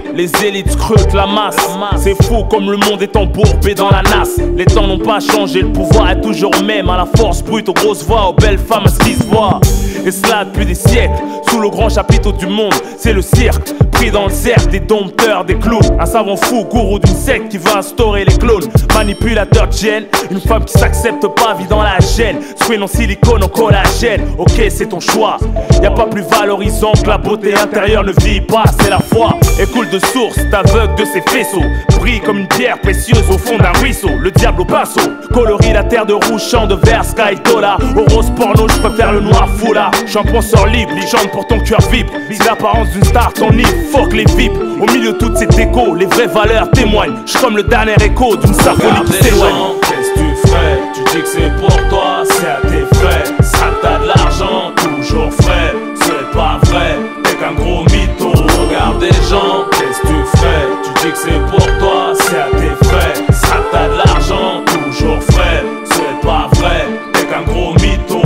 Les élites scrutent la masse. C'est fou comme le monde est embourbé dans la nasse. Les temps n'ont pas changé, le pouvoir est toujours le même. À la force brute, aux grosses voix, aux belles femmes, à ce qui se voit. Et cela depuis des siècles, sous le grand chapiteau du monde, c'est le cirque. Pris dans le cercle des dompteurs, des clowns. Un savant fou, gourou d'une secte qui va instaurer les clones. Manipulateur de gènes, une femme qui s'accepte pas, vit dans la gêne. Screen en silicone, en collagène. Ok, c'est ton choix. Y'a pas plus valorisant que la beauté intérieure ne vieillit pas, c'est la foi. Et coule de source, t'aveugle de ses faisceaux. Brille comme une pierre précieuse au fond d'un ruisseau. Le diable au pinceau, colorie la terre de rouge, champ de vert, sky dollar. Au rose porno, je préfère le noir foulard. J'suis un penseur libre, légende pour ton cœur vibre. Si l'apparence d'une star t'enivre, fuck les vipes. Au milieu de toutes ces décos, les vraies valeurs témoignent. J'suis comme le dernier écho d'une symphonie qui s'éloigne. Qu'est-ce que tu ferais? Tu dis que c'est pour toi, c'est à tes frais. Ça que t'as de l'argent, toujours frais. Ce n'est pas vrai, t'es qu'un gros mytho. Regarde des gens, qu'est-ce que tu ferais? Tu dis que c'est pour toi, c'est à tes frais. Ça que t'as de l'argent, toujours frais. Ce n'est pas vrai, t'es qu'un gros mytho.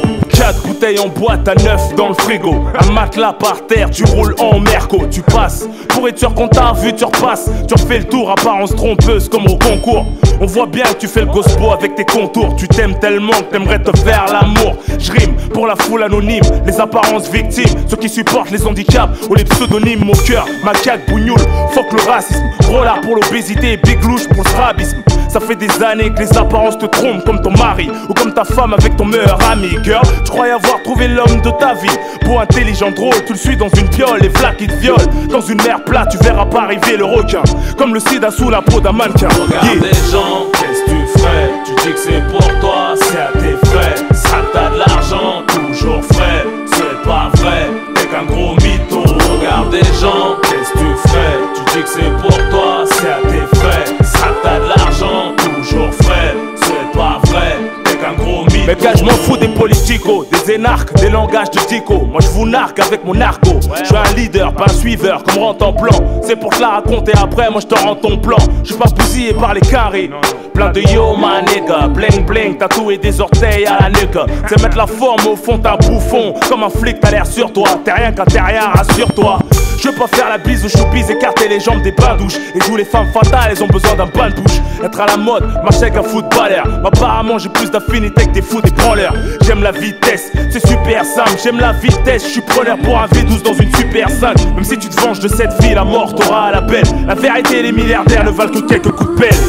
4 bouteilles en boîte à 9 dans le frigo. Un matelas par terre, tu roules en merco. Tu passes, pourriture qu'on t'a vu, tu repasses. Tu refais le tour, apparence trompeuse comme au concours. On voit bien que tu fais le gospel avec tes contours. Tu t'aimes tellement que t'aimerais te faire l'amour. Je rime pour la foule anonyme, les apparences victimes, ceux qui supportent les handicaps ou les pseudonymes. Mon cœur, macaque, bougnoule, fuck le racisme. Rollard pour l'obésité, big louche pour le strabisme. Ça fait des années que les apparences te trompent comme ton mari ou comme ta femme avec ton meilleur ami. Girl, tu croyais avoir trouvé l'homme de ta vie. Beau, intelligent, drôle, tu le suis dans une fiole. Les flaques qui te violent, dans une mer plate, tu verras pas arriver le requin. Comme le sida sous la peau d'un mannequin. Regarde des gens, qu'est-ce que tu ferais? Tu dis que c'est pour toi, c'est à tes frais. Ça que t'as de l'argent, toujours frais. Ce n'est pas vrai, t'es qu'un gros mytho. Regarde des gens, qu'est-ce que tu ferais? Tu dis que c'est pour toi, c'est à tes frais. Ça que t'as de l'argent, toujours frais. Ce n'est pas vrai, t'es qu'un gros mytho. Mais gars, je m'en fous des politicos, des énarques, des langages de dico. Moi je vous narque avec mon narco. Je suis un leader, pas un suiveur, comme rentre en plan. C'est pour te la raconter après, moi je te rends ton plan. Je suis pas bousillé par les carrés. Plein de yo ma nigga, bling bling, tatoué des orteils à la nuque. C'est mettre la forme au fond d'un bouffon. Comme un flic t'as l'air sur toi, t'es rien qu'un terrien, rassure-toi. Je veux pas faire la bise aux choupis, écarter les jambes des bains douches. Et d'où les femmes fatales, elles ont besoin d'un bain de bouche. Être à la mode, marcher avec un footballeur. Apparemment j'ai plus d'affinité avec des fous, des branleurs. J'aime la vitesse, c'est super simple. J'aime la vitesse, je suis preneur pour un V12 dans une Super 5. Même si tu te venges de cette vie, la mort t'aura à la belle. La vérité, les milliardaires ne valent que quelques coups de pelle.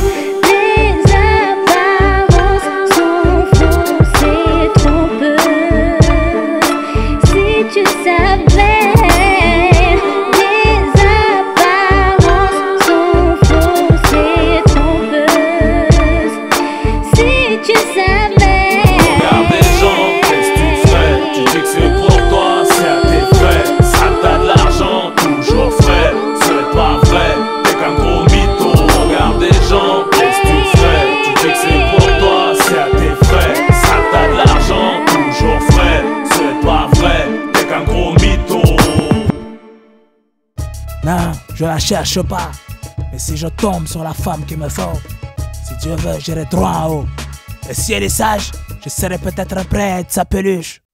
Non, je la cherche pas. Mais si je tombe sur la femme qu'il me faut, si Dieu veut, j'irai droit en haut. Et si elle est sage, je serai peut-être prêt à être sa peluche.